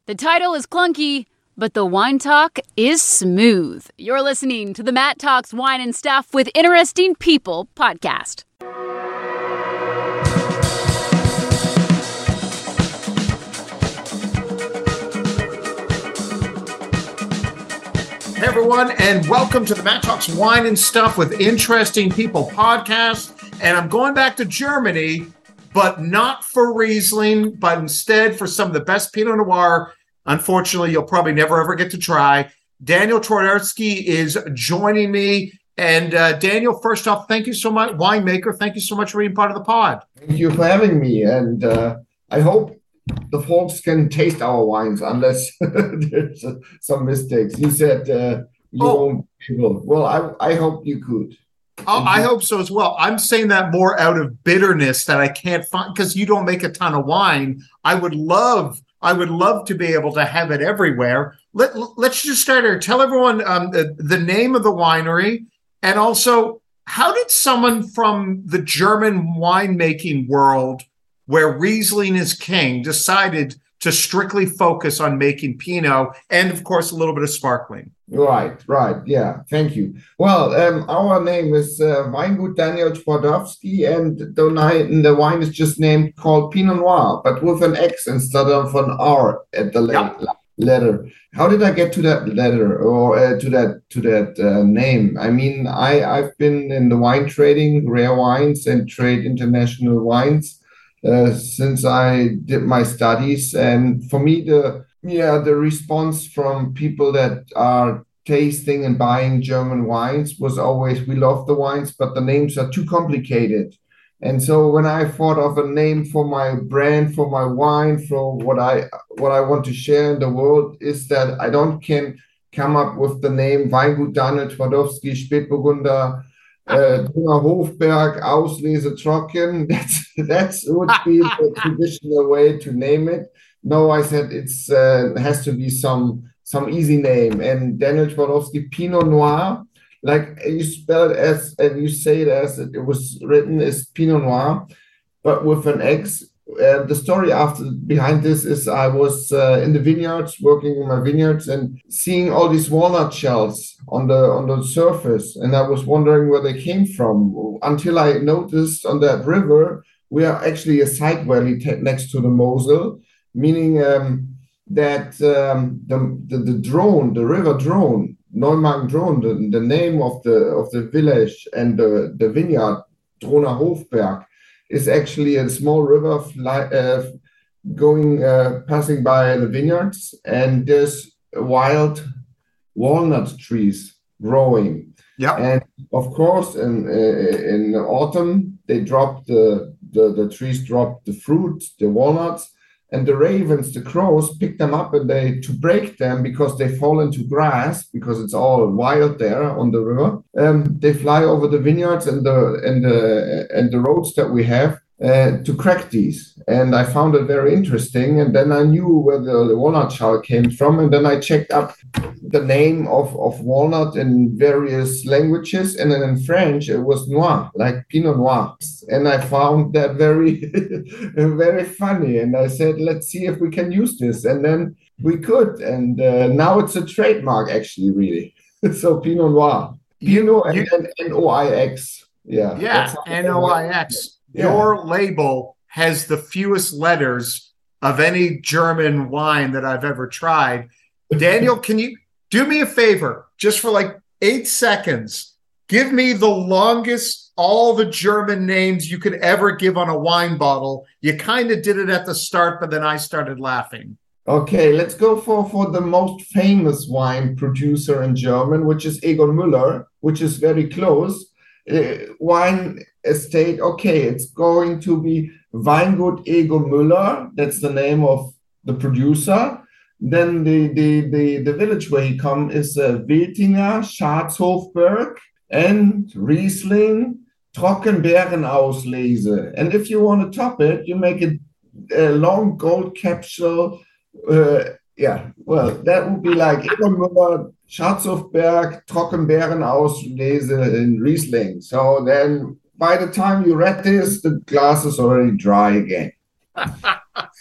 The title is clunky, but the wine talk is smooth. You're listening to the Matt Talks Wine and Stuff with Interesting People podcast. Hey everyone, and welcome to the Matt Talks Wine and Stuff with Interesting People podcast. And I'm going back to Germany, but not for Riesling, but instead for some of the best Pinot Noir. Unfortunately, you'll probably never ever get to try. Daniel Twardowski is joining me. And Daniel, first off, thank you so much, winemaker. Thank you so much for being part of the pod. Thank you for having me. And I hope the folks can taste our wines unless there's some mistakes. You said you won't be able. Well, I hope you could. Oh, I hope so as well. I'm saying that more out of bitterness that I can't find because you don't make a ton of wine. I would love to be able to have it everywhere. Let's just start here. Tell everyone the name of the winery, and also how did someone from the German winemaking world, where Riesling is king, decided to strictly focus on making Pinot and, of course, a little bit of sparkling? Right. Yeah, thank you. Well, our name is Weingut Daniel Twardowski, and the wine is just called Pinot Noir, but with an X instead of an R at the letter. How did I get to that letter or to that name? I mean, I've been in the wine trading, rare wines, and trade international wines since I did my studies. And for me, the response from people that are tasting and buying German wines was always, we love the wines, but the names are too complicated. And so when I thought of a name for my brand, for my wine, for what I want to share in the world, is that I can come up with the name Weingut Daniel Twardowski Spätburgunder Donau Hofberg Auslese Trocken. That would be the traditional way to name it. No, I said it has to be some easy name. And Daniel Twardowski Pinot Noir, like you spell it as, and you say it as it was written, is Pinot Noir, but with an X. The story behind this is I was in the vineyards, working in my vineyards and seeing all these walnut shells on the surface. And I was wondering where they came from until I noticed on that river, we are actually a side valley next to the Mosel, meaning that the river Drone, Neumagen Drone, the name of the village and the vineyard, Donau Hofberg, is actually a small river passing by the vineyards, and there's wild walnut trees growing. Yeah, and of course, in autumn they drop the trees drop the fruit, the walnuts, and the ravens, the crows, pick them up and to break them because they fall into grass because it's all wild there on the river. They fly over the vineyards and the roads that we have to crack these. And I found it very interesting. And then I knew where the walnut shell came from. And then I checked up the name of walnut in various languages. And then in French, it was noir, like Pinot Noir. And I found that very, very funny. And I said, let's see if we can use this. And then we could. And now it's a trademark, actually, really. So Pinot Noir. Pinot and N-O-I-X. Yeah, N-O-I-X. Your label has the fewest letters of any German wine that I've ever tried. Daniel, can you do me a favor, just for like 8 seconds? Give me the longest, all the German names you could ever give on a wine bottle. You kind of did it at the start, but then I started laughing. Okay, let's go for the most famous wine producer in German, which is Egon Müller, which is very close. Wine estate, okay, it's going to be Weingut Egon Müller. That's the name of the producer. Then the village where he comes is Wiltinger, Schatzhofberg, and Riesling, Trockenbeerenauslese. And if you want to top it, you make a long gold capsule. That would be like Egon Müller, Schatzhofberg, Trockenbeerenauslese in Riesling. So then by the time you read this, the glass is already dry again.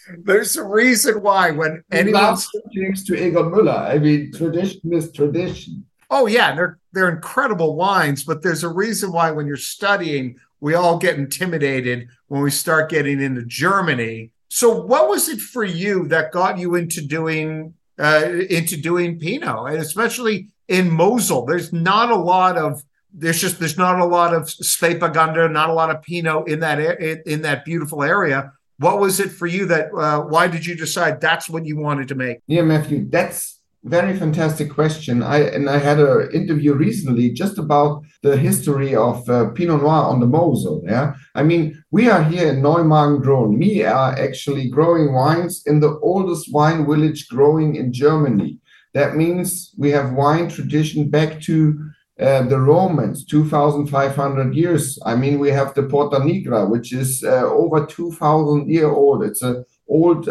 There's a reason why when anyone's thanks to Egon Müller. I mean, tradition is tradition. Oh yeah, they're incredible wines, but there's a reason why when you're studying, we all get intimidated when we start getting into Germany. So what was it for you that got you into doing Pinot, and especially in Mosel? There's not a lot of Spätburgunder, not a lot of Pinot in that beautiful area. What was it for you that why did you decide that's what you wanted to make? Yeah, Matthew, that's very fantastic question. I had an interview recently just about the history of Pinot Noir on the Mosel. Yeah, I mean, we are here in Neumagen-Dhron. We are actually growing wines in the oldest wine village growing in Germany. That means we have wine tradition back to the Romans, 2,500 years. I mean, we have the Porta Nigra, which is over 2,000 years old. It's an old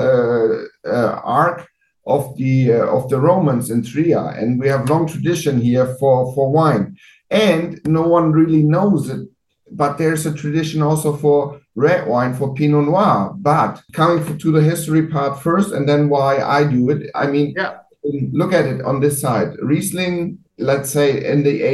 ark of the Romans in Trier, and we have long tradition here for wine, and no one really knows it, but there's a tradition also for red wine, for Pinot Noir. But coming to the history part first, and then why I do it. I mean, look at it on this side. Riesling, let's say in the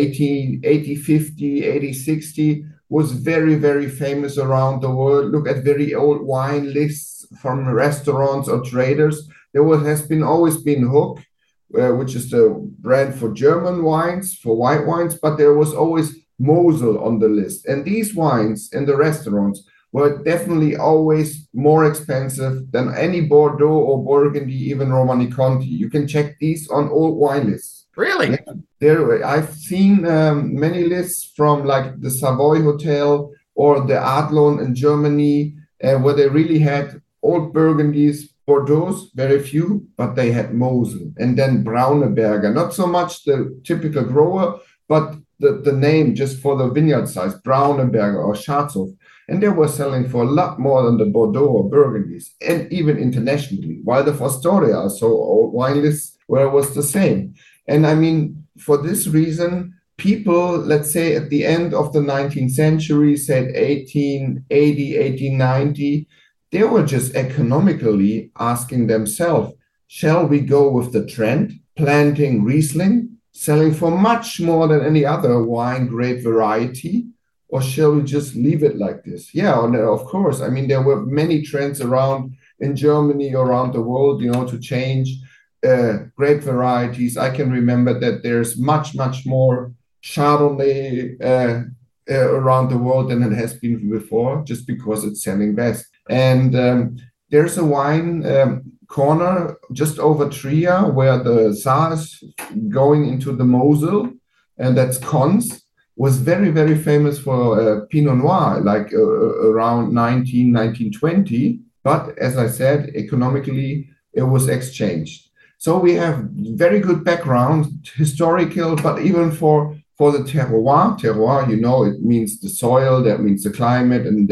80-50, 80-60, was very, very famous around the world. Look at very old wine lists from restaurants or traders. There has always been Hook, which is the brand for German wines, for white wines, but there was always Mosel on the list. And these wines in the restaurants were definitely always more expensive than any Bordeaux or Burgundy, even Romanée-Conti. You can check these on old wine lists. Really? Yeah, I've seen many lists from like the Savoy Hotel or the Adlon in Germany, where they really had old Burgundies, Bordeaux, very few, but they had Mosel. And then Brauneberger, not so much the typical grower, but the name just for the vineyard size, Brauneberger or Schatzhof. And they were selling for a lot more than the Bordeaux or Burgundies, and even internationally, while the Fostoria, so old wine lists, where it was the same. And I mean, for this reason, people, let's say at the end of the 19th century, said 1880, 1890, they were just economically asking themselves, shall we go with the trend, planting Riesling, selling for much more than any other wine grape variety, or shall we just leave it like this? Yeah, of course. I mean, there were many trends around in Germany, around the world, to change grape varieties. I can remember that there's much, much more Chardonnay around the world than it has been before, just because it's selling best. And there's a wine corner just over Trier where the Saar is going into the Mosel, and that's Konz, was very, very famous for Pinot Noir, like around 1920. But as I said, economically, it was exchanged. So we have very good background, historical, but even for the terroir. Terroir, it means the soil, that means the climate, and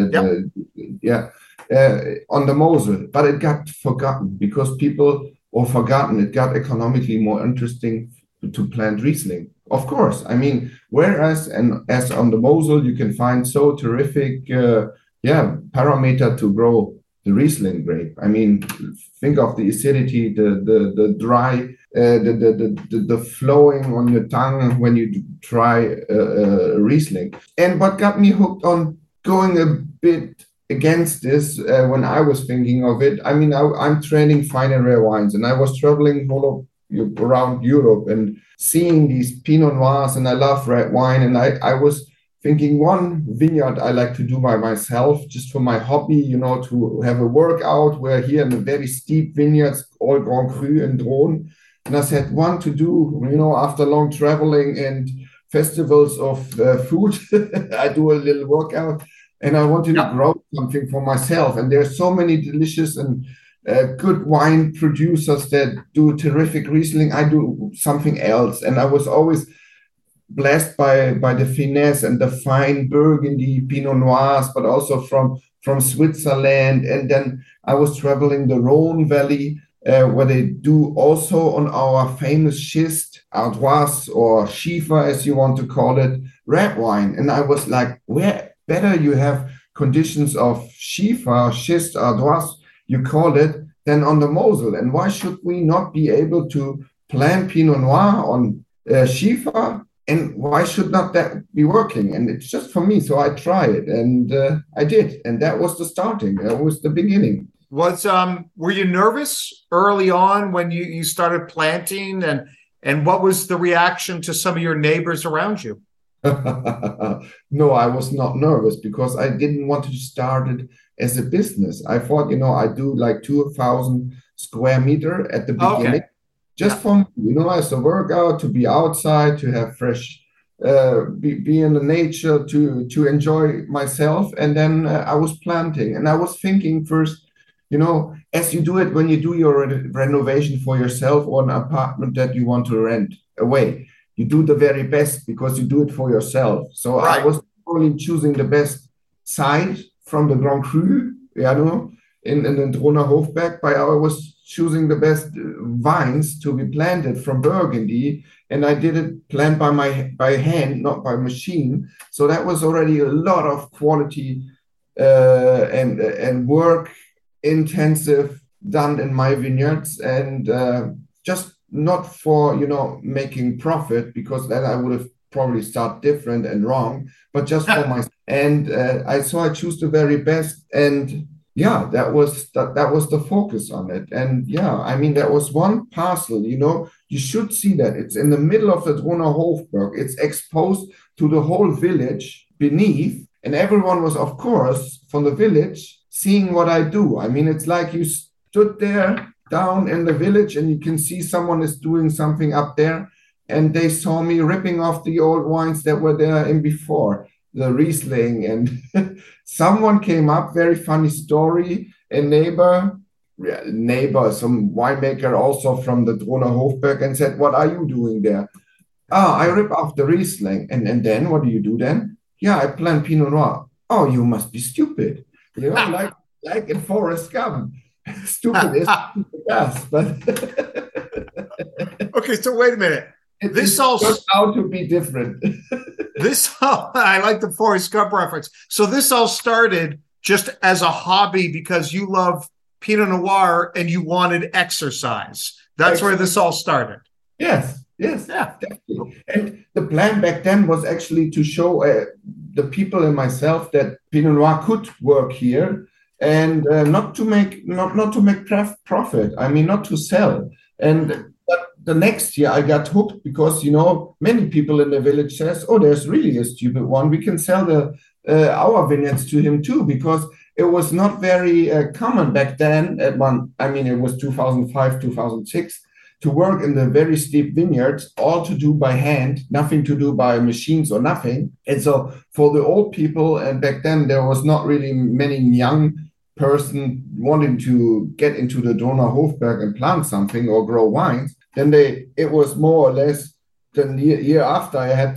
on the Mosel. But it got forgotten because it got economically more interesting to plant Riesling. Of course, I mean, whereas as on the Mosel, you can find so terrific parameter to grow the Riesling grape. I mean, think of the acidity, the dry, the flowing on your tongue when you try Riesling. And what got me hooked on going a bit against this when I was thinking of it, I mean, I'm training fine and rare wines, and I was traveling around Europe and seeing these Pinot Noirs, and I love red wine, and I was thinking one vineyard I like to do by myself, just for my hobby, to have a workout. We're here in the very steep vineyards, all Grand Cru and Dhron. And I said, one to do, after long traveling and festivals of food, I do a little workout, and I wanted to grow something for myself. And there's so many delicious and good wine producers that do terrific Riesling. I do something else. And I was always blessed by the finesse and the fine Burgundy Pinot Noirs, but also from Switzerland. And then I was traveling the Rhone Valley, where they do also on our famous schist, Ardoise or Schiefer, as you want to call it, red wine. And I was like, where better you have conditions of Schiefer, schist, Ardoise, you call it, than on the Mosel. And why should we not be able to plant Pinot Noir on Schiefer? And why should not that be working? And it's just for me. So I tried it, and I did. And that was the starting. That was the beginning. Were you nervous early on when you started planting, and what was the reaction to some of your neighbors around you? No, I was not nervous because I didn't want to start it as a business. I thought, I do like 2,000 square meter at the beginning, just for me, as a workout, to be outside, to have fresh, be in the nature, to enjoy myself. And then I was planting, and I was thinking first, as you do it when you do your renovation for yourself or an apartment that you want to rent away. You do the very best because you do it for yourself. So right. I was only choosing the best side from the Grand Cru, in the Drohner Hofberg, but I was choosing the best vines to be planted from Burgundy, and I did it plant by hand, not by machine. So that was already a lot of quality and work intensive done in my vineyards, and just not for making profit, because then I would have probably started different and wrong, but just for myself. And I choose the very best, and that was the focus on it. And that was one parcel. You should see that it's in the middle of the Drohner Hofberg. It's exposed to the whole village beneath, and everyone was, of course, from the village seeing what I do. It's like you stood there down in the village and you can see someone is doing something up there, and they saw me ripping off the old wines that were there in before, the Riesling, and someone came up, very funny story, a neighbor, some winemaker also from the Drohner Hofberg, and said, "What are you doing there?" I rip off the Riesling. And then what do you do then? I plant Pinot Noir. Oh, you must be stupid. Like in Forrest Gump. Stupid is yes, but okay. So wait a minute. This all turned out to be different. I like the Forrest Gump reference. So this all started just as a hobby because you love Pinot Noir and you wanted exercise. That's where this all started. Yes, yeah, definitely. And the plan back then was actually to show the people and myself that Pinot Noir could work here. And not to make profit. Not to sell. But the next year I got hooked because many people in the village says, "Oh, there's really a stupid one. We can sell our vineyards to him too," because it was not very common back then. It was 2005, 2006 to work in the very steep vineyards, all to do by hand, nothing to do by machines or nothing. And so for the old people, and back then there was not really many young person wanting to get into the Drohner Hofberg and plant something or grow wines, then it was more or less the year after I had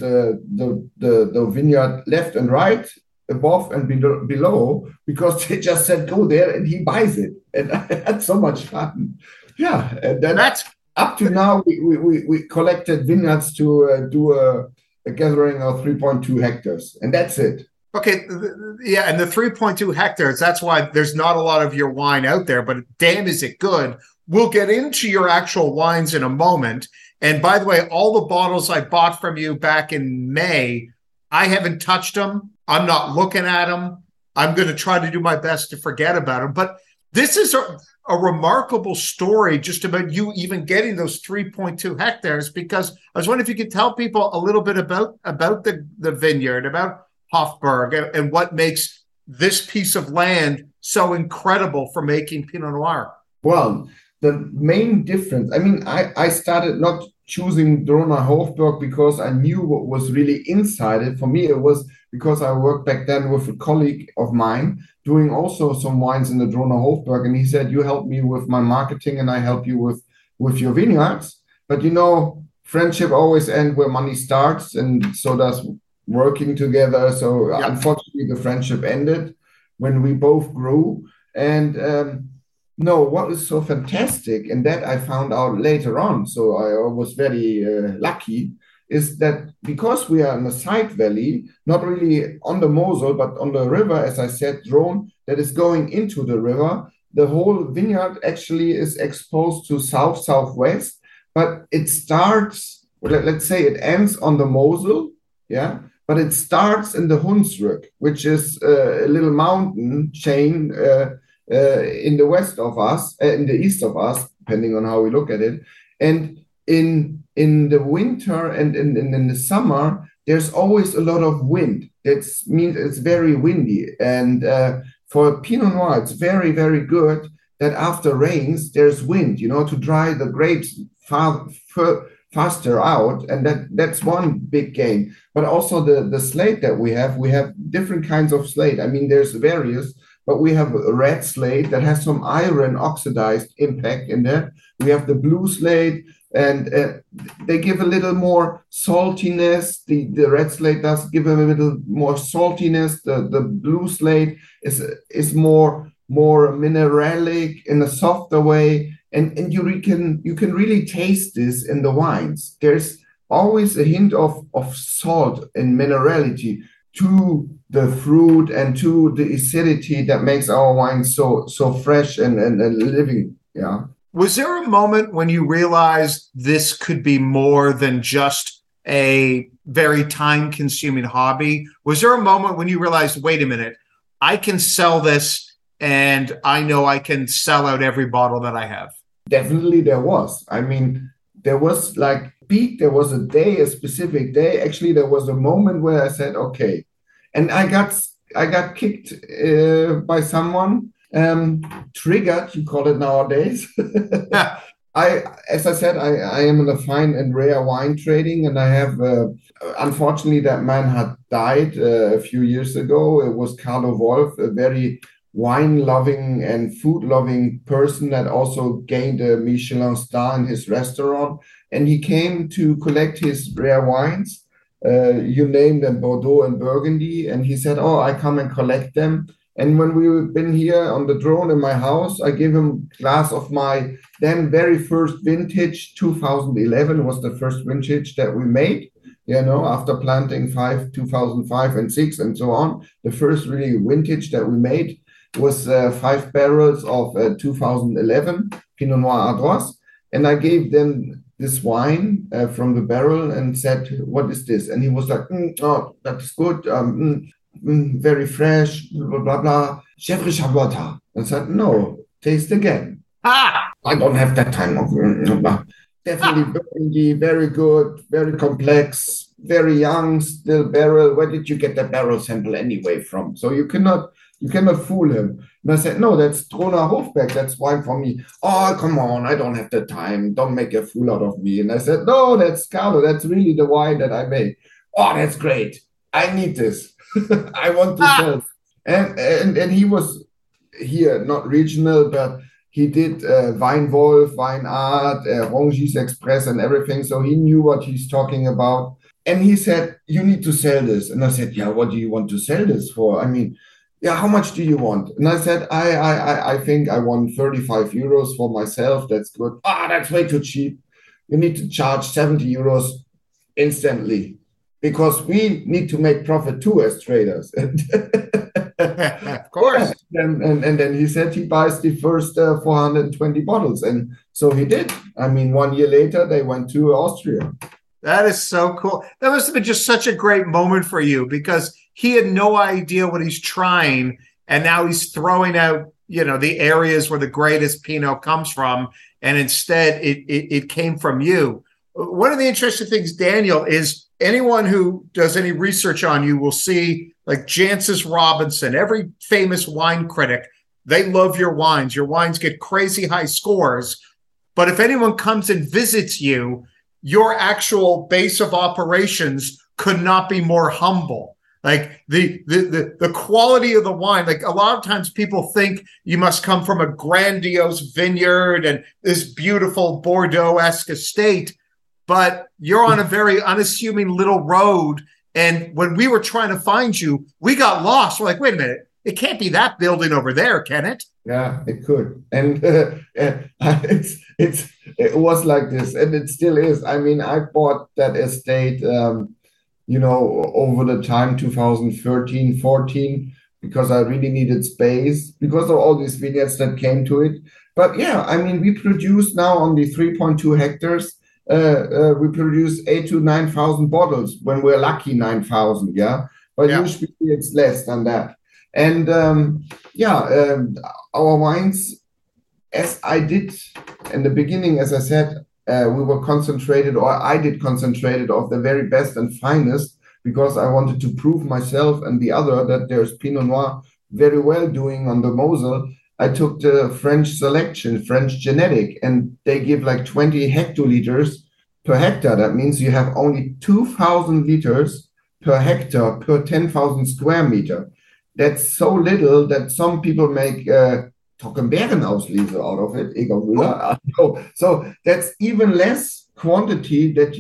the vineyard left and right, above and below, because they just said, "Go there," and he buys it. And I had so much fun. Yeah, and then up to now we collected vineyards to do a gathering of 3.2 hectares, and that's it. Okay, and the 3.2 hectares, that's why there's not a lot of your wine out there, but damn, is it good. We'll get into your actual wines in a moment. And by the way, all the bottles I bought from you back in May, I haven't touched them. I'm not looking at them. I'm going to try to do my best to forget about them. But this is a remarkable story just about you even getting those 3.2 hectares, because I was wondering if you could tell people a little bit about the vineyard, about Hofberg, and what makes this piece of land so incredible for making Pinot Noir. Well, the main difference, I started not choosing Drohner Hofberg because I knew what was really inside it. For me, it was because I worked back then with a colleague of mine doing also some wines in the Drohner Hofberg, and he said, "You help me with my marketing and I help you with your vineyards." But friendship always ends where money starts, and so does working together. So Unfortunately, the friendship ended when we both grew. And what is so fantastic, and that I found out later on, so I was very lucky, is that because we are in a side valley, not really on the Mosel, but on the river, as I said, Rhone, that is going into the river, the whole vineyard actually is exposed to southwest, but it starts, let's say it ends on the Mosel, yeah, but it starts in the Hunsrück, which is a little mountain chain in the west of us, in the east of us, depending on how we look at it. And in the winter and in the summer, there's always a lot of wind. It means it's very windy. And for Pinot Noir, it's very, very good that after rains, there's wind, to dry the grapes faster out. And that's one big gain. But also the slate that we have different kinds of slate. I mean, there's various, but we have a red slate that has some iron oxidized impact in there. We have the blue slate, and they give a little more saltiness. The red slate does give a little more saltiness. The blue slate is more mineralic in a softer way, and you can really taste this in the wines. There's always a hint of salt and minerality to the fruit and to the acidity that makes our wine so fresh and living. Yeah. Was there a moment when you realized this could be more than just a very time-consuming hobby? Was there a moment when you realized, wait a minute, I can sell this and I know I can sell out every bottle that I have? Definitely there was. I mean, there was like peak, there was a specific day. Actually, there was a moment where I said, okay. And I got kicked by someone. Triggered, you call it nowadays. As I said, I am in the fine and rare wine trading, and I have, unfortunately, that man had died a few years ago. It was Carlo Wolf, a very wine-loving and food-loving person that also gained a Michelin star in his restaurant. And he came to collect his rare wines. You named them Bordeaux and Burgundy, and he said, "Oh, I come and collect them." And when we've been here on the drone in my house, I gave him a glass of my then very first vintage, 2011 was the first vintage that we made, after planting 2005 and 6 and so on. The first really vintage that we made was 5 barrels of 2011 Pinot Noir Ardoise. And I gave them this wine from the barrel and said, "What is this?" And he was like, "Oh, that's good. Very fresh, blah, blah, blah. Chèvre Charlotta." I said, "No, taste again." I don't have that time. Definitely Burgundy, very good, very complex, very young, still barrel. Where did you get the barrel sample anyway from? So you cannot fool him. And I said, "No, that's Trona Hofberg. That's wine for me." "Oh, come on, I don't have the time. Don't make a fool out of me." And I said, "No, that's Carlo. That's really the wine that I made." "Oh, that's great. I need this. I want to sell." And he was here, not regional, but he did Weinwolf, Wine Art, Rungis Express and everything. So he knew what he's talking about. And he said, "You need to sell this." And I said, "Yeah, what do you want to sell this for? I mean, yeah, how much do you want?" And I said, I think I want 35 euros for myself. That's good. That's way too cheap. You need to charge 70 euros instantly, because we need to make profit too as traders. Of course. And then he said he buys the first 420 bottles. And so he did. I mean, 1 year later, they went to Austria. That is so cool. That must have been just such a great moment for you, because he had no idea what he's trying. And now he's throwing out, the areas where the greatest Pinot comes from. And instead, it came from you. One of the interesting things, Daniel, is anyone who does any research on you will see, like Jancis Robinson, every famous wine critic, they love your wines. Your wines get crazy high scores. But if anyone comes and visits you, your actual base of operations could not be more humble. Like the quality of the wine, like a lot of times people think you must come from a grandiose vineyard and this beautiful Bordeaux-esque estate, but you're on a very unassuming little road. And when we were trying to find you, we got lost. We're like, wait a minute, it can't be that building over there, can it? Yeah, it could. And it was like this, and it still is. I mean, I bought that estate, over the time 2013, 14, because I really needed space because of all these vignettes that came to it. But yeah, I mean, we produce now on the 3.2 hectares, we produce 8 to 9,000 bottles when we're lucky, 9,000, yeah. But usually it's less than that. And our wines, as I did in the beginning, as I said, we were concentrated, or I did concentrated of the very best and finest, because I wanted to prove myself and the other that there's Pinot Noir very well doing on the Mosel. I took the French selection, French genetic, and they give like 20 hectoliters per hectare. That means you have only 2,000 liters per hectare per 10,000 square meter. That's so little that some people make Trockenbeerenauslese out of it, Egon Müller. So that's even less quantity that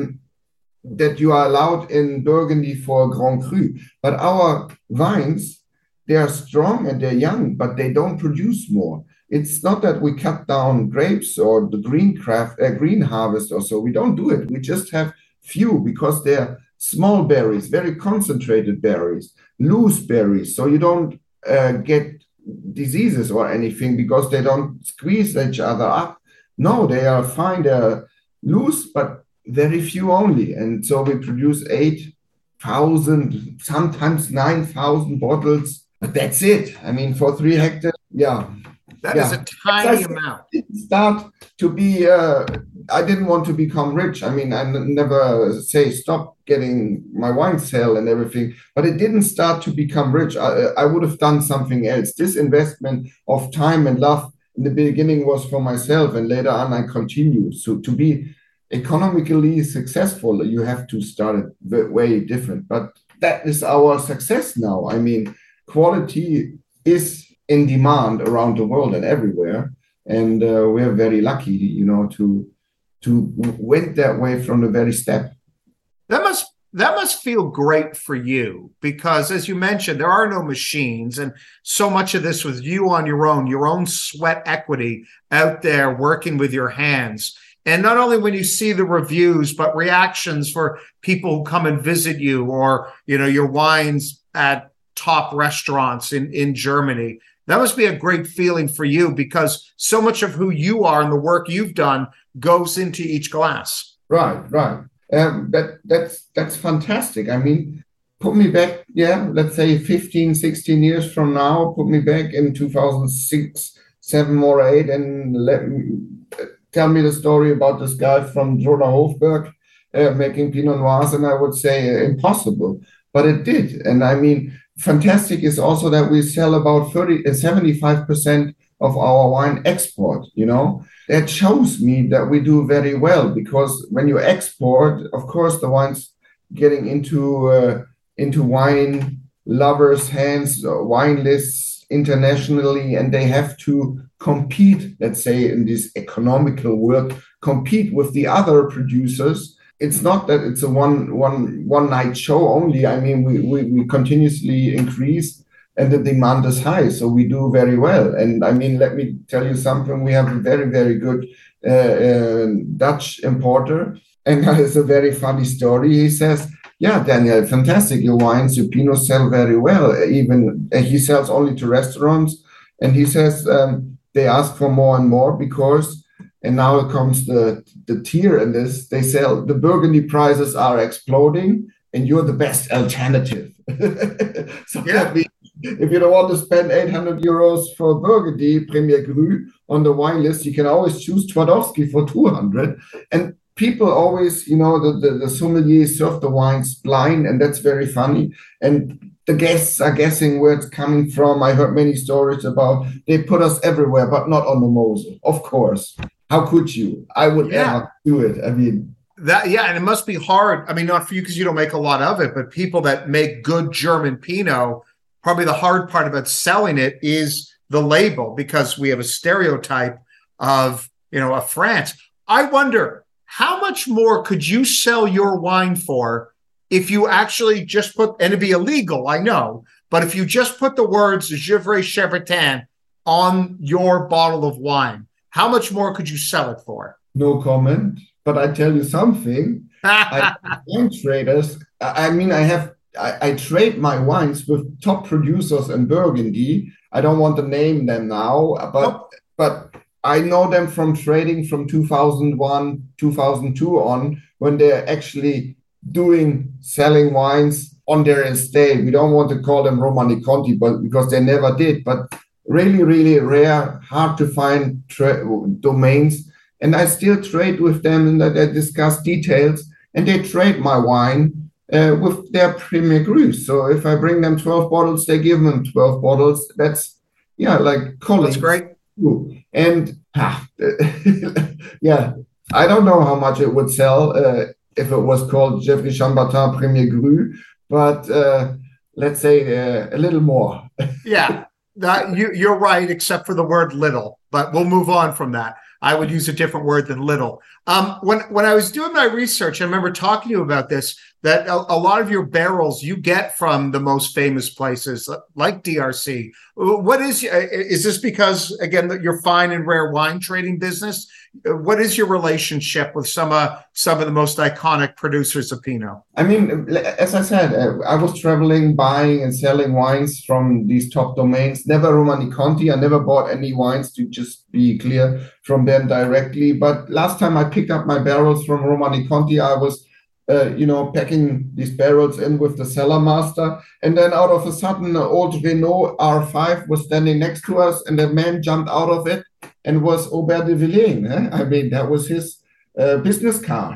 you are allowed in Burgundy for Grand Cru. But our wines, they are strong and they're young, but they don't produce more. It's not that we cut down grapes or the green harvest or so. We don't do it. We just have few because they're small berries, very concentrated berries, loose berries. So you don't get diseases or anything because they don't squeeze each other up. No, they are fine. They're loose, but very few only. And so we produce 8,000, sometimes 9,000 bottles, but that's it. I mean, for 3 hectares, That is a tiny amount. It didn't start to be, I didn't want to become rich. I mean, I never say stop getting my wine sale and everything, but it didn't start to become rich. I would have done something else. This investment of time and love in the beginning was for myself, and later on I continued. So to be economically successful, you have to start it way different. But that is our success now. I mean, quality is in demand around the world and everywhere, and we're very lucky, to went that way from the very step. That must feel great for you, because as you mentioned, there are no machines, and so much of this was you on your own sweat equity out there working with your hands. And not only when you see the reviews, but reactions for people who come and visit you, or your wines at top restaurants in Germany. That must be a great feeling for you, because so much of who you are and the work you've done goes into each glass. Right. That's fantastic. I mean, put me back, let's say 15, 16 years from now, put me back in 2006, 7 or 8, and tell me the story about this guy from Jordan Hofberg making Pinot Noirs, and I would say impossible. But it did. And I mean, fantastic is also that we sell about 75% of our wine export, That shows me that we do very well, because when you export, of course, the wine's getting into wine lovers' hands, wine lists internationally, and they have to compete, let's say, in this economical world, compete with the other producers. It's not that it's a one night show only. I mean, we continuously increase, and the demand is high, so we do very well. And I mean, let me tell you something. We have a very, very good Dutch importer, and it's a very funny story. He says, "Yeah, Daniel, fantastic. Your wines, your Pinot sell very well. Even he sells only to restaurants." And he says they ask for more and more because. And now comes the tier in this. They sell, the Burgundy prices are exploding, and you're the best alternative. So that means if you don't want to spend 800 euros for Burgundy Premier Cru on the wine list, you can always choose Twardowski for 200. And people always, the sommeliers serve the wines blind, and that's very funny. And the guests are guessing where it's coming from. I heard many stories about they put us everywhere, but not on the Mosel, of course. How could you? I would never do it. I mean, and it must be hard. I mean, not for you because you don't make a lot of it, but people that make good German Pinot, probably the hard part about selling it is the label, because we have a stereotype of, of France. I wonder, how much more could you sell your wine for if you actually just put, and it'd be illegal, I know, but if you just put the words Gevrey Chevretin on your bottle of wine, how much more could you sell it for? No comment, but I tell you something. Wine traders, I mean, I have I trade my wines with top producers in Burgundy. I don't want to name them now, but I know them from trading from 2001, 2002 on, when they're actually selling wines on their estate. We don't want to call them Romanée-Conti, but because they never did, but really, really rare, hard to find domains. And I still trade with them, and I discuss details, and they trade my wine with their Premier Cru. So if I bring them 12 bottles, they give them 12 bottles. That's, like colleagues. That's great. And yeah, I don't know how much it would sell if it was called Geoffroy Chambertin Premier Cru, but let's say a little more. Yeah, you're right, except for the word little, but we'll move on from that. I would use a different word than little. When I was doing my research, I remember talking to you about this, that a lot of your barrels you get from the most famous places like DRC. What is this because, again, that you're fine and rare wine trading business? What is your relationship with some of the most iconic producers of Pinot? I mean, as I said, I was traveling, buying and selling wines from these top domains. Never Romanée-Conti. I never bought any wines, to just be clear, from them directly. But last time I picked up my barrels from Romanée-Conti, I was packing these barrels in with the cellar master. And then out of a sudden, an old Renault R5 was standing next to us, and the man jumped out of it and was Aubert de Villaine. I mean, that was his business car,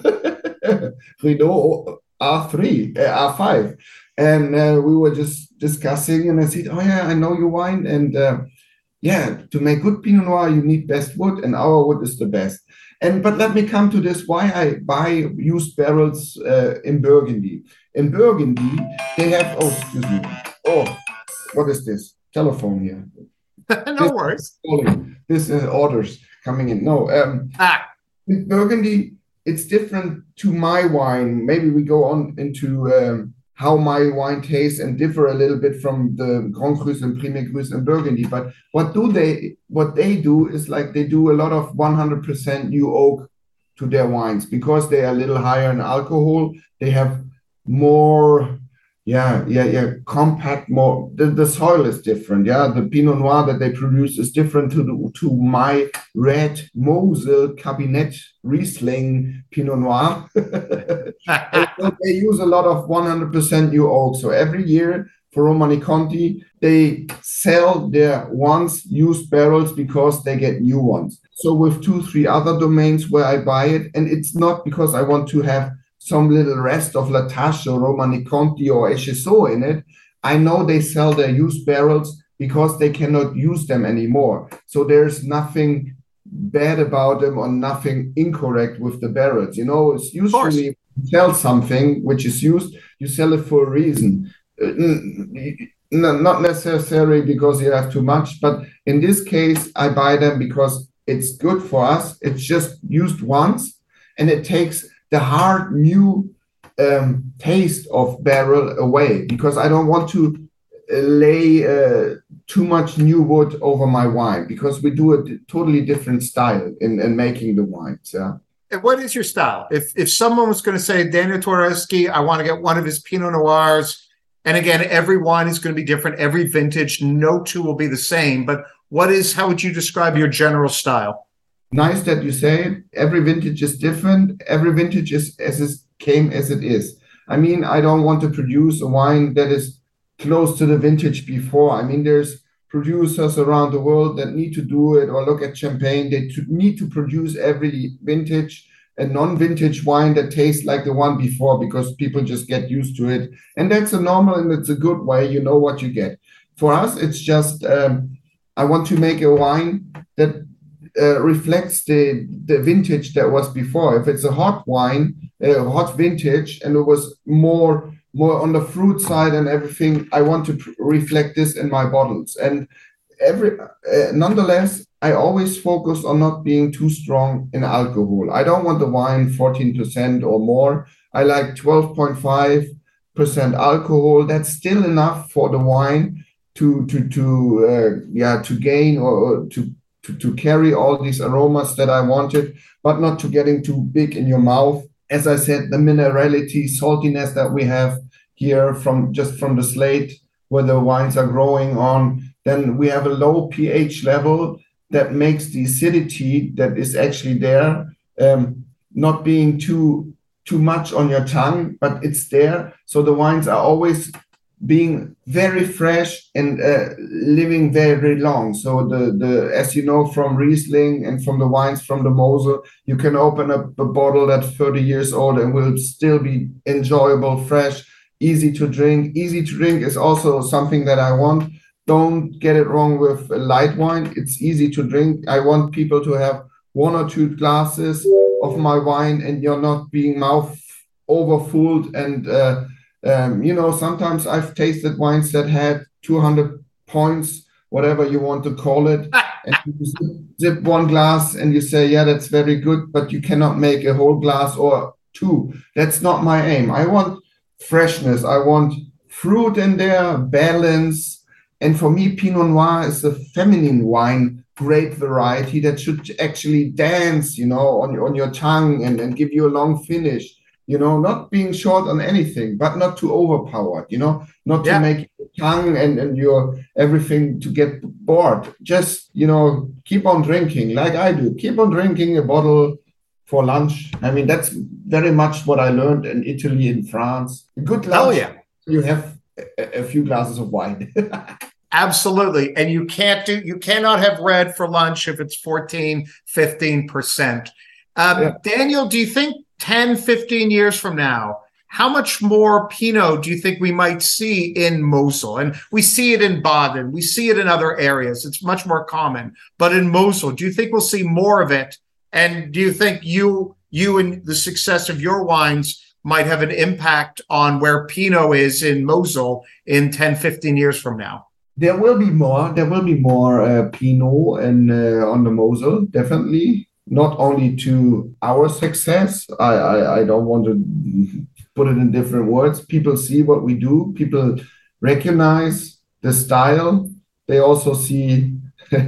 Renault R5. And we were just discussing, and I said, oh yeah, I know your wine. And to make good Pinot Noir, you need best wood, and our wood is the best. But let me come to this, why I buy used barrels in Burgundy. In Burgundy, they have, excuse me. Oh, what is this? Telephone here. No worries. This is orders coming in. No, in Burgundy, it's different to my wine. Maybe we go on into how my wine tastes and differ a little bit from the Grand Crus and Premier Crus in Burgundy. But what they do is, like, they do a lot of 100% new oak to their wines, because they are a little higher in alcohol. They have more, compact, more. The soil is different. The Pinot Noir that they produce is different to my red Mosel Cabinet Riesling Pinot Noir. They use a lot of 100% new oak. So every year for Romanée-Conti, they sell their once used barrels because they get new ones. So with 2-3 other domains where I buy it, and it's not because I want to have some little rest of La Tâche or Romanée-Conti or Échezeaux in it. I know they sell their used barrels because they cannot use them anymore. So there's nothing bad about them or nothing incorrect with the barrels. It's usually you sell something which is used, you sell it for a reason. Not necessarily because you have too much, but in this case, I buy them because it's good for us. It's just used once, and it takes the hard new taste of barrel away, because I don't want to lay too much new wood over my wine, because we do a totally different style in making the wines. And what is your style? If someone was going to say, Daniel Twarowski, I want to get one of his Pinot Noirs, and again, every wine is going to be different, every vintage, no two will be the same, but how would you describe your general style? Nice that you say it. Every vintage is different. Every vintage is as it came as it is. I mean, I don't want to produce a wine that is close to the vintage before. I mean, there's producers around the world that need to do it, or look at Champagne. They need to produce every vintage a non-vintage wine that tastes like the one before, because people just get used to it. And that's a normal, and it's a good way. You know what you get. For us, it's just, I want to make a wine that reflects the vintage that was before. If it's a hot wine, a hot vintage, and it was more on the fruit side and everything, I want to reflect this in my bottles. And nonetheless, I always focus on not being too strong in alcohol. I don't want the wine 14% or more. I like 12.5% alcohol. That's still enough for the wine to gain or to carry all these aromas that I wanted, but not to getting too big in your mouth. As I said, the minerality, saltiness that we have here from the slate where the wines are growing on. Then we have a low pH level that makes the acidity that is actually there not being too much on your tongue, but it's there. So the wines are always being very fresh and living very long. So the as you know from Riesling and from the wines from the Mosel, you can open up a bottle that's 30 years old and will still be enjoyable, fresh, easy to drink. Easy to drink is also something that I want. Don't get it wrong with light wine. It's easy to drink. I want people to have 1 or 2 glasses of my wine and you're not being mouth overfulled and sometimes I've tasted wines that had 200 points, whatever you want to call it, and you sip 1 glass and you say, yeah, that's very good, but you cannot make a whole glass or 2. That's not my aim. I want freshness. I want fruit in there, balance. And for me, Pinot Noir is a feminine wine, grape variety that should actually dance, on your tongue and give you a long finish. Not being short on anything, but not too overpowered, not to make your tongue and your everything to get bored. Just, keep on drinking like I do. Keep on drinking a bottle for lunch. I mean, that's very much what I learned in Italy and France. Good lunch. You have a few glasses of wine. Absolutely. And you cannot have red for lunch if it's 14, 15%. Daniel, do you think 10, 15 years from now, how much more Pinot do you think we might see in Mosel? And we see it in Baden. We see it in other areas. It's much more common. But in Mosel, do you think we'll see more of it? And do you think you and the success of your wines might have an impact on where Pinot is in Mosel in 10, 15 years from now? There will be more. There will be more Pinot on the Mosel, definitely. Not only to our success, I don't want to put it in different words. People see what we do. People recognize the style. They also see,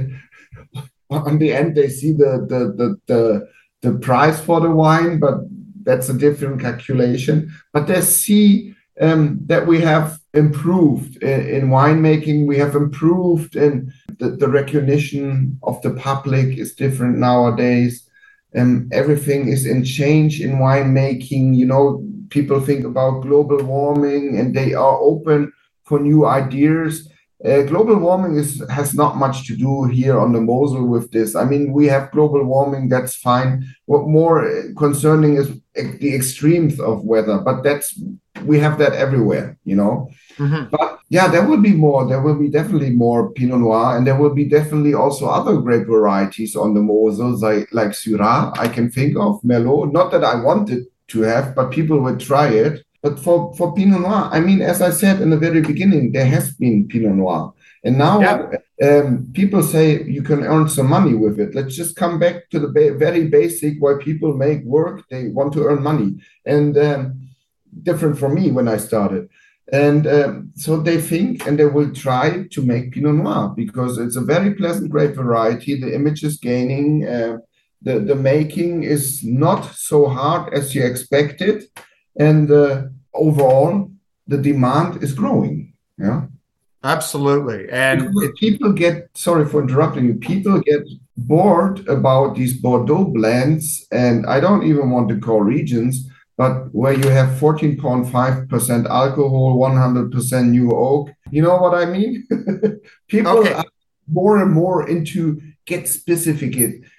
on the end, they see the price for the wine, but that's a different calculation. But they see that we have improved in winemaking. We have improved in the recognition of the public is different nowadays. Everything is in change in winemaking. People think about global warming and they are open for new ideas. Global warming has not much to do here on the Mosel with this. I mean, we have global warming, that's fine. What more concerning is the extremes of weather, but we have that everywhere, Mm-hmm. But yeah, there will be more. There will be definitely more Pinot Noir, and there will be definitely also other grape varieties on the Mosel, like Syrah, I can think of, Merlot. Not that I wanted to have, but people would try it. But for Pinot Noir, I mean, as I said in the very beginning, there has been Pinot Noir. And now people say you can earn some money with it. Let's just come back to the very basic why people make work. They want to earn money. And different from me when I started. And so they think and they will try to make Pinot Noir because it's a very pleasant grape variety. The image is gaining. The making is not so hard as you expected. And overall, the demand is growing. Yeah, absolutely. And people sorry for interrupting you, people get bored about these Bordeaux blends. And I don't even want to call regions, but where you have 14.5% alcohol, 100% new oak. You know what I mean? People are more and more into get specific.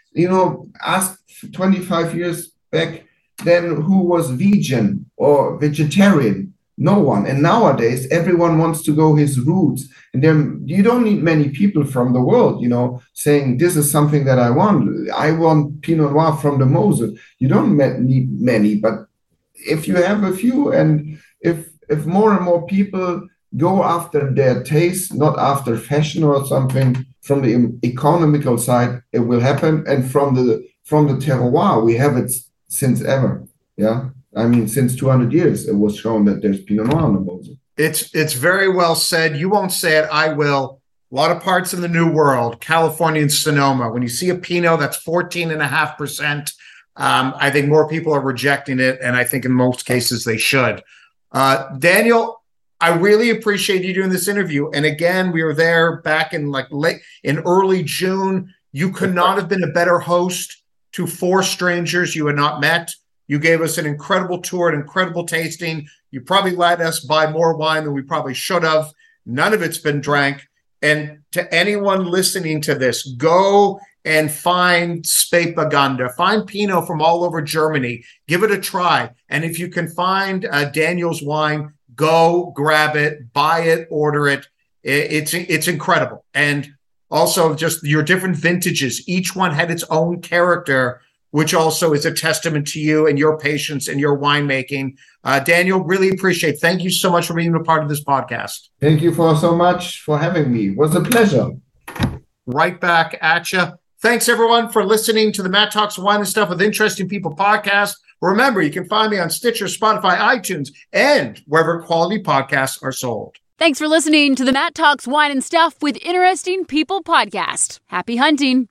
Ask 25 years back, then who was vegan or vegetarian? No one. And nowadays, everyone wants to go his roots. And then you don't need many people from the world, saying this is something that I want. I want Pinot Noir from the Mosel. You don't need many, but if you have a few, and if more and more people go after their taste, not after fashion or something, from the economical side, it will happen. And from the terroir, we have it since ever. Yeah, I mean, since 200 years, it was shown that there's Pinot Noir on the Mosel. It's very well said. You won't say it, I will. A lot of parts in the New World, California and Sonoma, when you see a Pinot that's 14.5%, I think more people are rejecting it, and I think in most cases they should. Daniel, I really appreciate you doing this interview. And again, we were there back in early June. You could not have been a better host to 4 strangers you had not met. You gave us an incredible tour, an incredible tasting. You probably let us buy more wine than we probably should have. None of it's been drank. And to anyone listening to this, go and find Spätburgunder, find Pinot from all over Germany. Give it a try. And if you can find Daniel's wine, go grab it, buy it, order it. It's incredible. And also just your different vintages. Each one had its own character, which also is a testament to you and your patience and your winemaking. Daniel, really appreciate it. Thank you so much for being a part of this podcast. Thank you so much for having me. It was a pleasure. Right back at you. Thanks, everyone, for listening to the Matt Talks Wine and Stuff with Interesting People podcast. Remember, you can find me on Stitcher, Spotify, iTunes, and wherever quality podcasts are sold. Thanks for listening to the Matt Talks Wine and Stuff with Interesting People podcast. Happy hunting.